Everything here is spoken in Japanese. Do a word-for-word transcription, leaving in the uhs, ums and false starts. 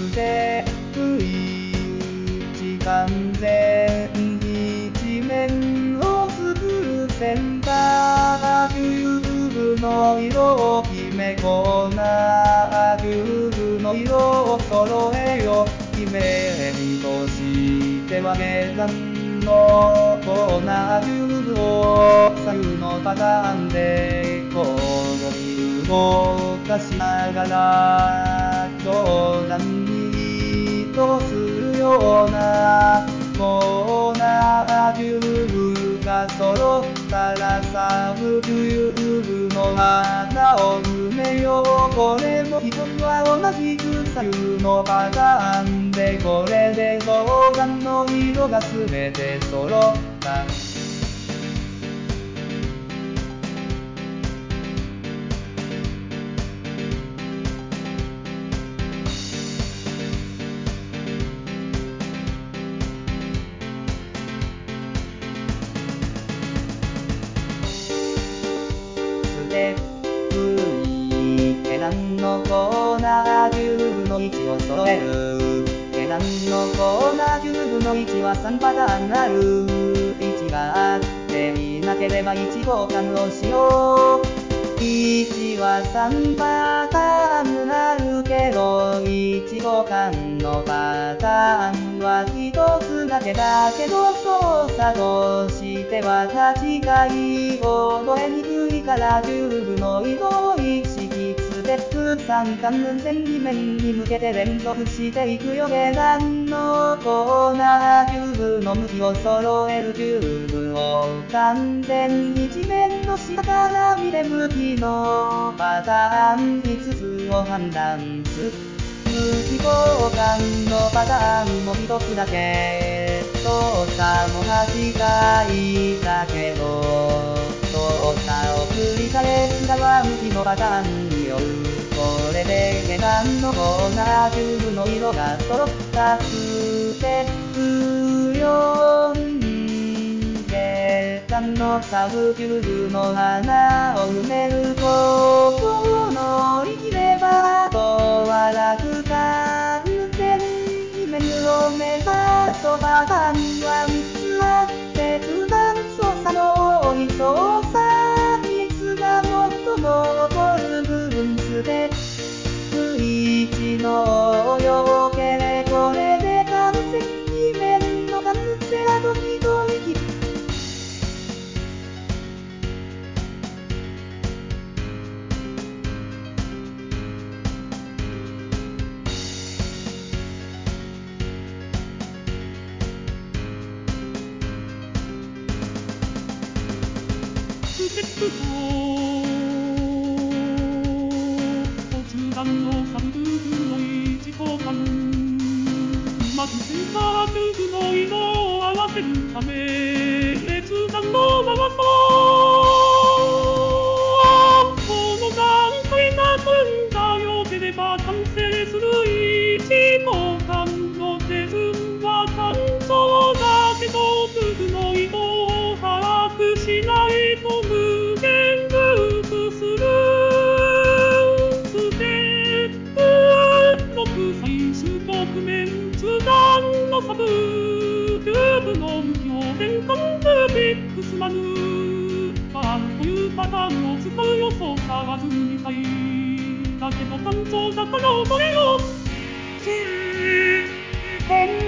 で不一完全一面を潰せんだ。キューブの色を決めこなキューブの色を揃えよ決めにとしては下山のコーナーキューブを左右のパターンで交互に動かしながら冗談にとするようなコーナーキューブが揃ったらサブキューブの花を埋めよう。これも一つは同じく左右のパターンでこれで冗談の色がすべて揃った。で下段のコーナーキューブの位置を揃える下段のコーナーキューブの位置はさんパターンある位置があっていなければ位置交換をしよう。位置はさんパターンあるけど位置交換のパターンはひとつだけだけど操作としては確かに覚えにくいからキューブの色を意識ステップさん完全に面に向けて連続していくよ。下段のコーナーキューブの向きを揃えるキューブを完全に地面の下から見て向きのパターンいつつを判断する。向き交換のパターンも一つだけ操作も短いだけど操作を繰り返す側向きのパターンによる。これで下段のコーナーキューブの色が揃ったステップよん下段のサブキューブの穴を埋めることを乗り切ればあとは楽。完全に面を目指すパターンはみっつあって中段操作の多い操作みっつが最も残る部分ステップいちのよけれこれで完全に面の完成あと一息。 ステップフォー中段のサブキューブの位置交換まずセンターキューブの色を合わせるため中段の長さこの段階だとんだよければ完成する位置交換の手順は単調だけど部分の色を把握しないと無限ループする。ステップろく最終局面中段のサブキューブの向きを変換するピックスマヌバーというパターンを使う予想差はじゅうにかいだけど単調だからそれをする。